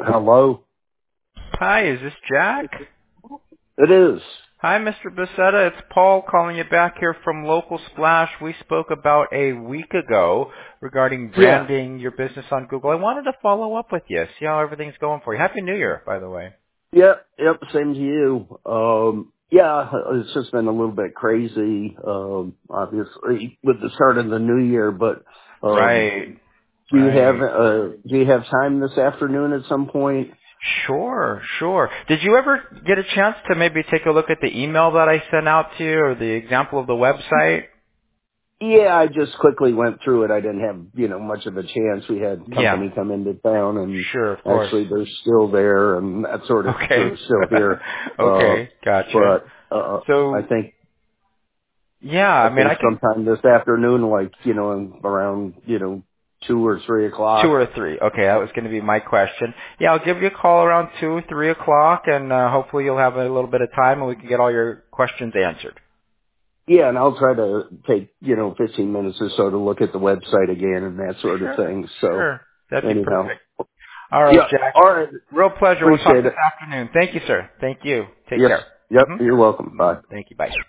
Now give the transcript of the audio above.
Hello? Hi, is this Jack? It is. Hi, Mr. Becerra. It's Paul calling you back here from Local Splash. We spoke about a week ago regarding Yeah. branding your business on Google. I wanted to follow up with you, see how everything's going for you. Happy New Year, by the way. Yep, same to you. Yeah, it's just been a little bit crazy, obviously, with the start of the new year, but, Right, do right. you have time this afternoon at some point? Sure. Did you ever get a chance to maybe take a look at the email that I sent out to you or the example of the website? Yeah, I just quickly went through it. I didn't have, much of a chance. We had Yeah, company come into town and sure, of course. actually they're still there and that sort of, Okay. they're still here. Okay, gotcha. But, I So, think yeah, I I mean, think I can sometime this afternoon, like, around, 2 or 3 2 o'clock. or 3. Okay, that was going to be my question. Yeah, I'll give you a call around 2, 3 o'clock, and hopefully you'll have a little bit of time and we can get all your questions answered. Yeah, and I'll try to take, 15 minutes or so to look at the website again and that sort of Sure, thing. So, sure. That'd be anyhow. perfect. All right, Yeah, Jack. alright. Real pleasure. We'll talk Appreciate this it. afternoon. Thank you, sir. Thank you. Take Yes. care. Yep, you're welcome. Bye. Thank you. Bye.